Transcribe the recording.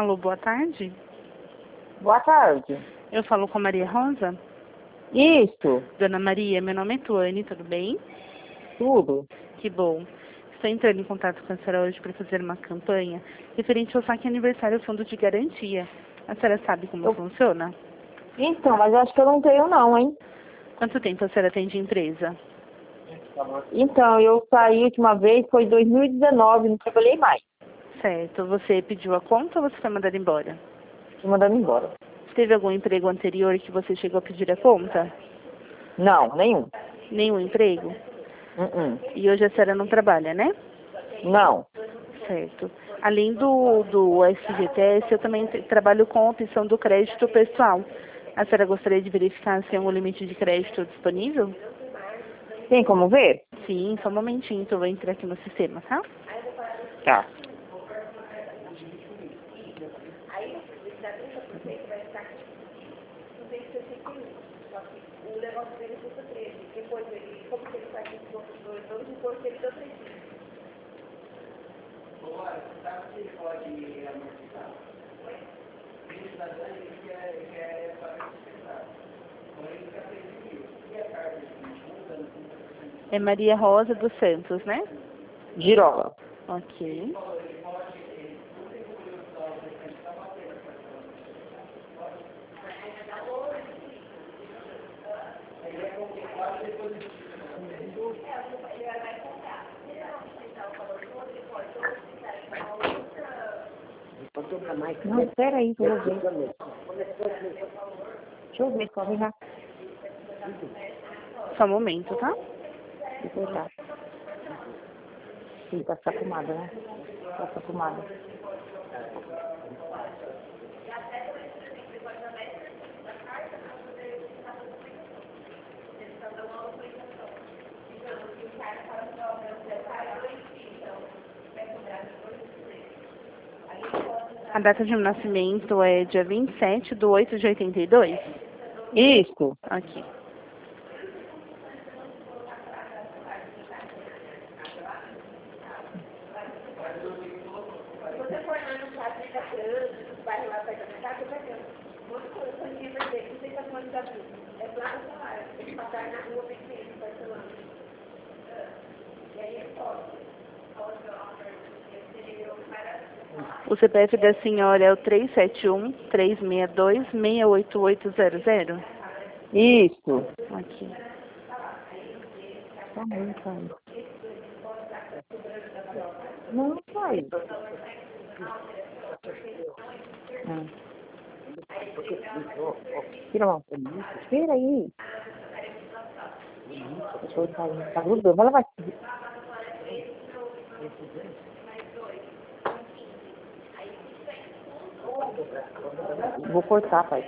Alô, boa tarde. Boa tarde. Eu falo com a Maria Rosa. Isso, Dona Maria, meu nome é Tuane, tudo bem? tudo. Que bom. Estou entrando em contato com a senhora hoje para fazer uma campanha referente ao saque aniversário Fundo de Garantia. A senhora sabe como funciona? Então, mas eu acho que eu não tenho não, hein? Quanto tempo a senhora tem de empresa? Então, eu saí a última vez, foi em 2019, não trabalhei mais. Certo. Você pediu a conta ou você foi mandada embora? Fui mandando embora. Teve algum emprego anterior que você chegou a pedir a conta? Não, nenhum. Nenhum emprego? E hoje a senhora não trabalha, né? Não. Certo. Além do FGTS, eu também trabalho com a opção do crédito pessoal. A senhora gostaria de verificar se tem algum limite de crédito disponível? Tem como ver? Sim, só um momentinho, então eu vou entrar aqui no sistema, tá? Tá. É Maria Rosa dos Santos, né? Girola. Ok. Não, espera aí, que eu vou ver. Deixa eu ver, corre já. Só um momento, tá? Depois tá. Sim, tá sacumada, né? Tá sacumada. A data de nascimento é dia 27/8/82? Isso. Aqui. O CPF da senhora é o 371-362-68800? Isso. Aqui. Tá bom, pai. Não, pai. Tira a mão. Espera aí. Deixa eu sair. Tá grudando. Ela vai. Vou cortar, pai.